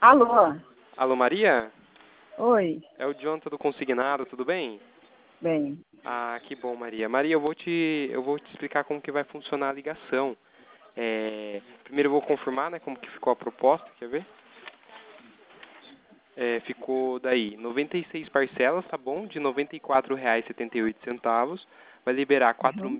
Alô? Alô, Maria? Oi. É o Jonathan do Consignado, tudo bem? Bem. Ah, que bom, Maria. Maria, eu vou te explicar como que vai funcionar a ligação. Primeiro eu vou confirmar, né, como que ficou a proposta, quer ver? Ficou daí 96 parcelas, tá bom? De R$ 94,78. Vai liberar R$ Uhum.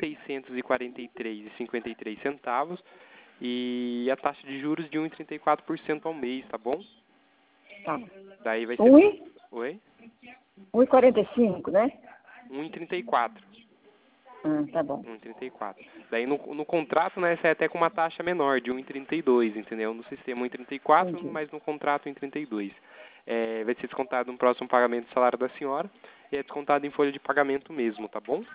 4.643,53 e a taxa de juros de 1,34% ao mês, tá bom? Tá. Daí vai ser... Um Oi? 1,45, né? 1,34. Tá bom. 1,34. Daí no contrato, né, sai até com uma taxa menor, de 1,32, entendeu? No sistema 1,34, Entendi. mas no contrato 1,32. Vai ser descontado no próximo pagamento do salário da senhora e é descontado em folha de pagamento mesmo, tá bom?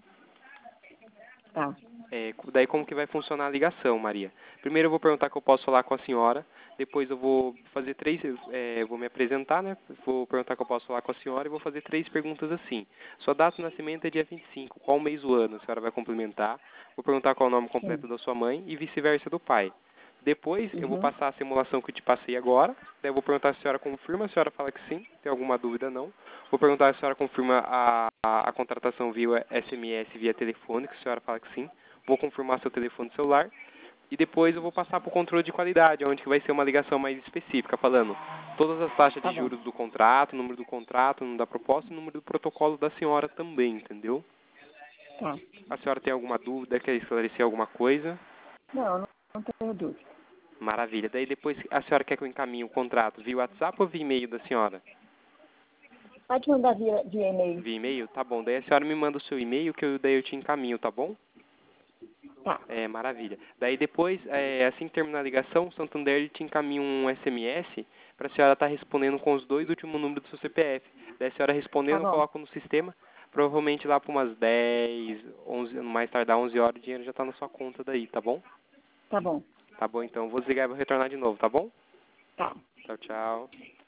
Tá. Daí como que vai funcionar a ligação, Maria? Primeiro eu vou perguntar que eu posso falar com a senhora, depois eu vou fazer vou me apresentar, né? Vou perguntar que eu posso falar com a senhora e vou fazer 3 perguntas assim. Sua data de nascimento é dia 25, qual mês do ano a senhora vai complementar? Vou perguntar qual é o nome Sim. completo da sua mãe e vice-versa do pai. Depois eu vou Uhum. passar a simulação que eu te passei agora, daí eu vou perguntar se a senhora confirma, a senhora fala que sim, tem alguma dúvida não. Vou perguntar se a senhora confirma a contratação via SMS, via telefone, que a senhora fala que sim. Vou confirmar seu telefone celular e depois eu vou passar para o controle de qualidade, onde que vai ser uma ligação mais específica, falando todas as taxas Tá de bom. juros do contrato, número do contrato, número da proposta e número do protocolo da senhora também, entendeu? Tá. A senhora tem alguma dúvida, quer esclarecer alguma coisa? Não tenho dúvida. Maravilha. Daí depois a senhora quer que eu encaminhe o contrato via WhatsApp ou via e-mail da senhora? Pode mandar via e-mail. Via e-mail? Tá bom. Daí a senhora me manda o seu e-mail daí eu te encaminho, tá bom? Tá. Maravilha. Daí depois, assim que terminar a ligação, o Santander ele te encaminha um SMS para a senhora estar respondendo com os 2 últimos números do seu CPF. Daí a senhora Tá respondendo, eu bom. coloco no sistema, provavelmente lá por umas 10, 11, no mais tardar 11 horas, o dinheiro já está na sua conta daí, tá bom? Tá bom. Tá bom, então. Vou desligar e vou retornar de novo, tá bom? Tá. Tchau, tchau.